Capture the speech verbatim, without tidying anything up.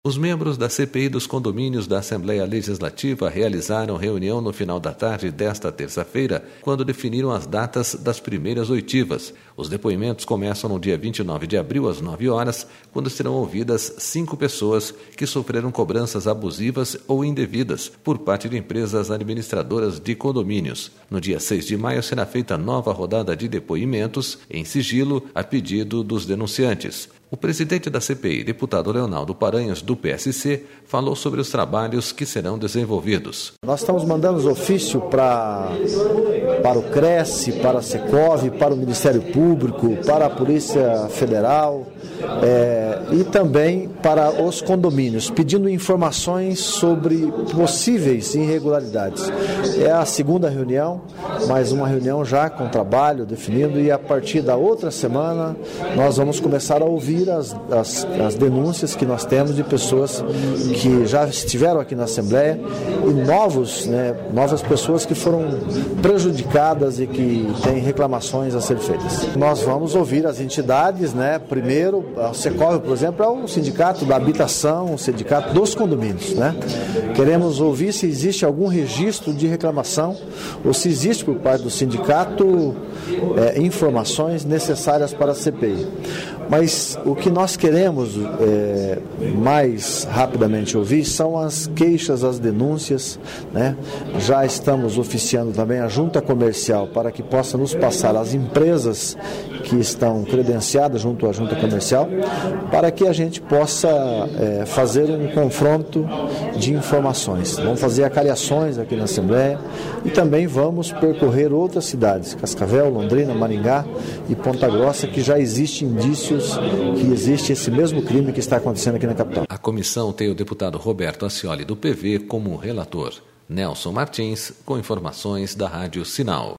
Os membros da C P I dos condomínios da Assembleia Legislativa realizaram reunião no final da tarde desta terça-feira, quando definiram as datas das primeiras oitivas. Os depoimentos começam no dia vinte e nove de abril, às nove horas, quando serão ouvidas cinco pessoas que sofreram cobranças abusivas ou indevidas por parte de empresas administradoras de condomínios. No dia seis de maio será feita nova rodada de depoimentos, em sigilo, a pedido dos denunciantes. O presidente da C P I, deputado Leonardo Paranhos, do P S C, falou sobre os trabalhos que serão desenvolvidos. Nós estamos mandando ofício para, para o Cresce, para a Secov, para o Ministério Público, para a Polícia Federal é, e também para os condomínios, pedindo informações sobre possíveis irregularidades. É a segunda reunião, mais uma reunião já com trabalho definido, e a partir da outra semana nós vamos começar a ouvir As, as, as denúncias que nós temos de pessoas que já estiveram aqui na Assembleia e novos, né, novas pessoas que foram prejudicadas e que têm reclamações a ser feitas. Nós vamos ouvir as entidades, né, primeiro, a Secov, por exemplo, é o sindicato da habitação, o sindicato dos condomínios, né? Queremos ouvir se existe algum registro de reclamação ou se existe por parte do sindicato é, informações necessárias para a C P I. Mas o que nós queremos é, mais rapidamente ouvir são as queixas, as denúncias, né? Já estamos oficiando também a junta comercial para que possa nos passar as empresas que estão credenciadas junto à junta comercial, para que a gente possa é, fazer um confronto de informações. Vamos fazer acariações aqui na Assembleia e também vamos percorrer outras cidades, Cascavel, Londrina, Maringá e Ponta Grossa, que já existem indícios que existe esse mesmo crime que está acontecendo aqui na capital. A comissão tem o deputado Roberto Ascioli, do P V, como relator. Nelson Martins, com informações da Rádio Sinal.